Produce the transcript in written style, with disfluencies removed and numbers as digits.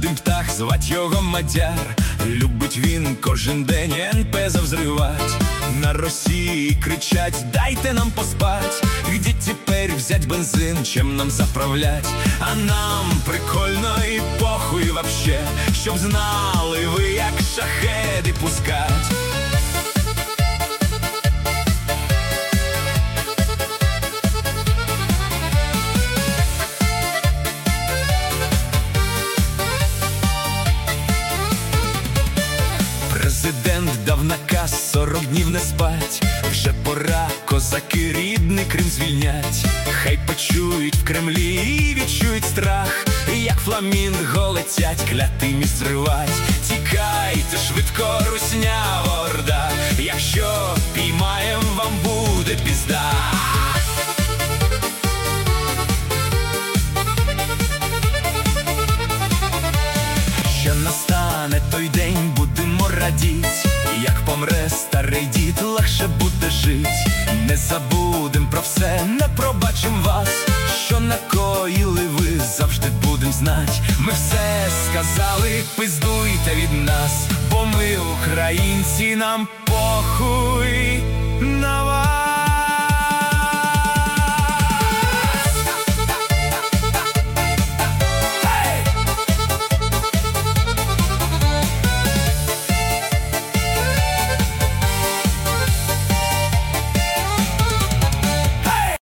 один птах, звать його Мадяр. Любить він кожен день НП завзривать. На Росії кричать: дайте нам поспать. Где теперь взять бензин, чем нам заправлять? А нам прикольно і похуй вообще, щоб знали ви, як шахеди пускать. Президент дав наказ 40 днів не спать. Вже пора, козаки, рідний Крим звільнять. Хай почують в Кремлі і відчують страх, як фламінго летять, клятий міст зривать. Тікайте швидко, руснява орда, якщо піймаєм, вам буде пізда. Що настане той день, будемо радіть. Як помре старий дід, легше буде жить. Не забудем про все, не пробачим вас. Що накоїли ви, завжди будем знать. Ми все сказали, пиздуйте від нас, бо ми українці, нам похуй на вас.